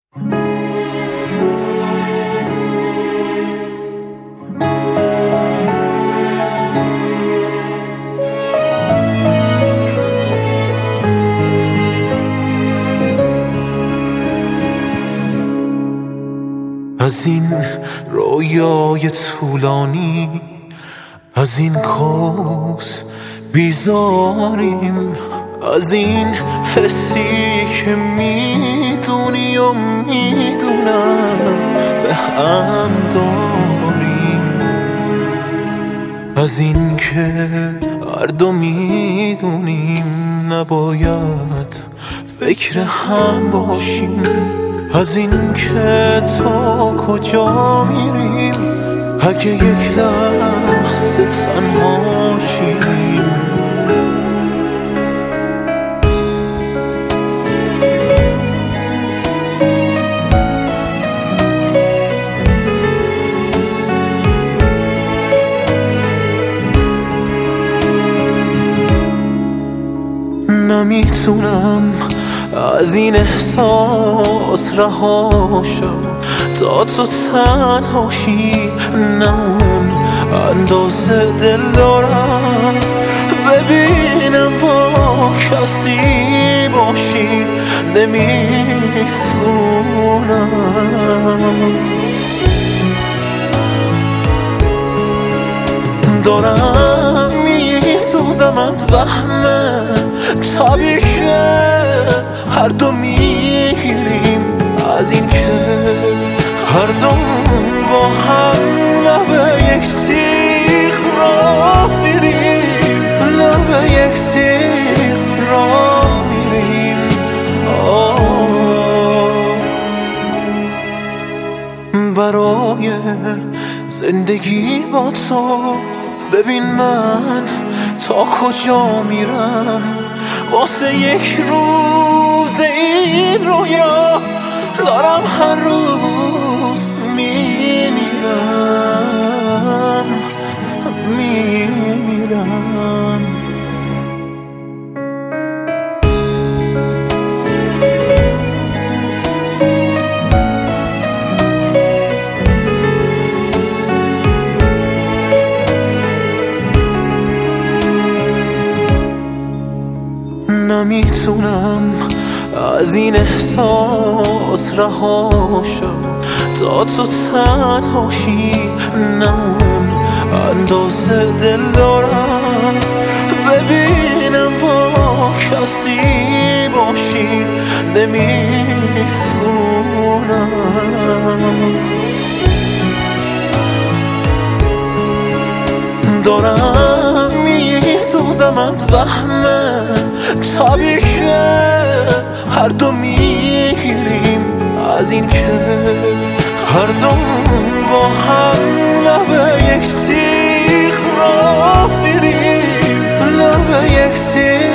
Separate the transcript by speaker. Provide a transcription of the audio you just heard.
Speaker 1: از این رویای طولانی، از این کوس بیزاریم، از این حسی که میدونی و میدونم به هم داریم، از این که هر دو میدونیم نباید فکر هم باشیم، از این که تا کجا میریم اگه یک لحظه تنها شیم. نمیتونم از این احساس رها شم تا تو تنهاشی، نه اون اندازه دل دارم ببینم با کسی باشی، نمیتونم. دارم میسوزم از وهمه تابی که هر دو میگیریم، از این که هر دو با هم لبه یک تیغ را میریم، لبه یک تیغ را میریم. برای زندگی با تو ببین من تا کجا میرم، واسه یک روز این رویا دارم هر روز میمیرم، میمیرم. نمیتونم از این احساس رها شم تا تو تنهاشی، نه اون اندازه دل دارم ببینم با کسی باشی، نمیتونم. دارم میسوزم از وهمه تابی که هر دو میگیریم، از این که هر دو با هم لبه یک تیغ را میریم، لبه یک تیغ